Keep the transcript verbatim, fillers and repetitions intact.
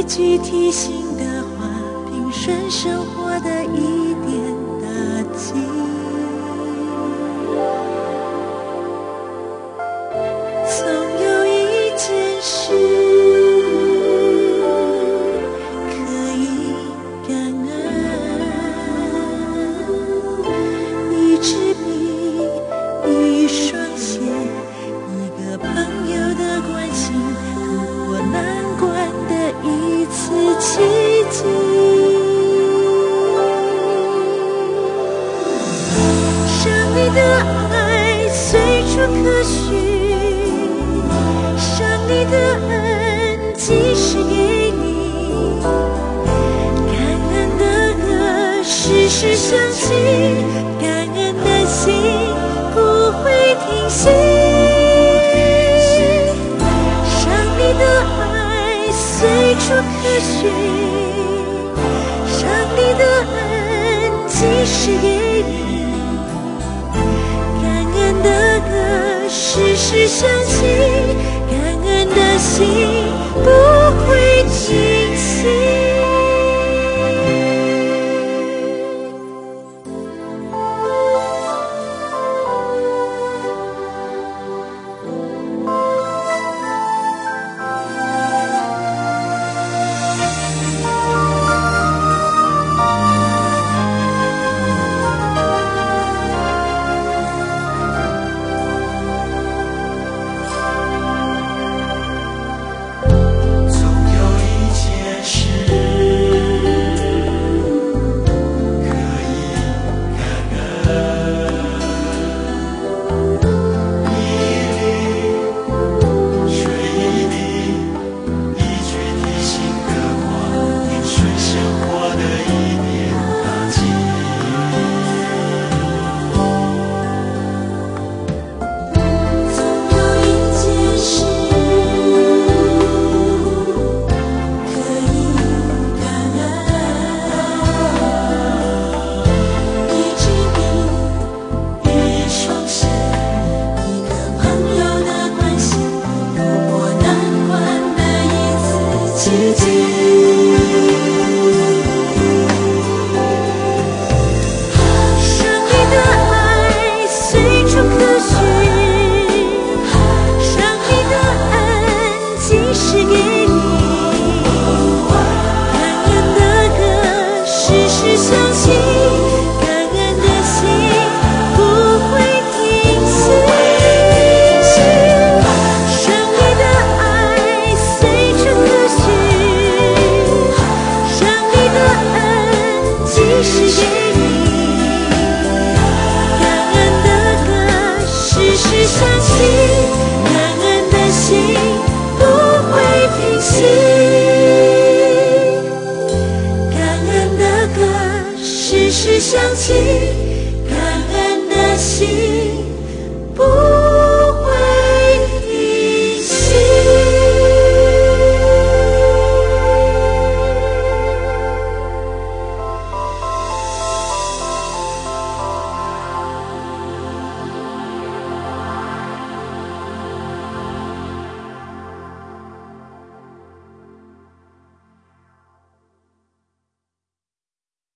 句提醒的话，平顺生活的一点打击。总有一件事可以感恩，一支笔，一双鞋，一个朋友的关心，度过难关的一次奇迹。上帝的爱随处可寻，上帝的恩即时给你，感恩的歌时时响起，感恩的心不会停息。上帝的爱随处可寻，上帝的恩即时给你，感恩的歌时时响起，感恩的心不会停息。 是响起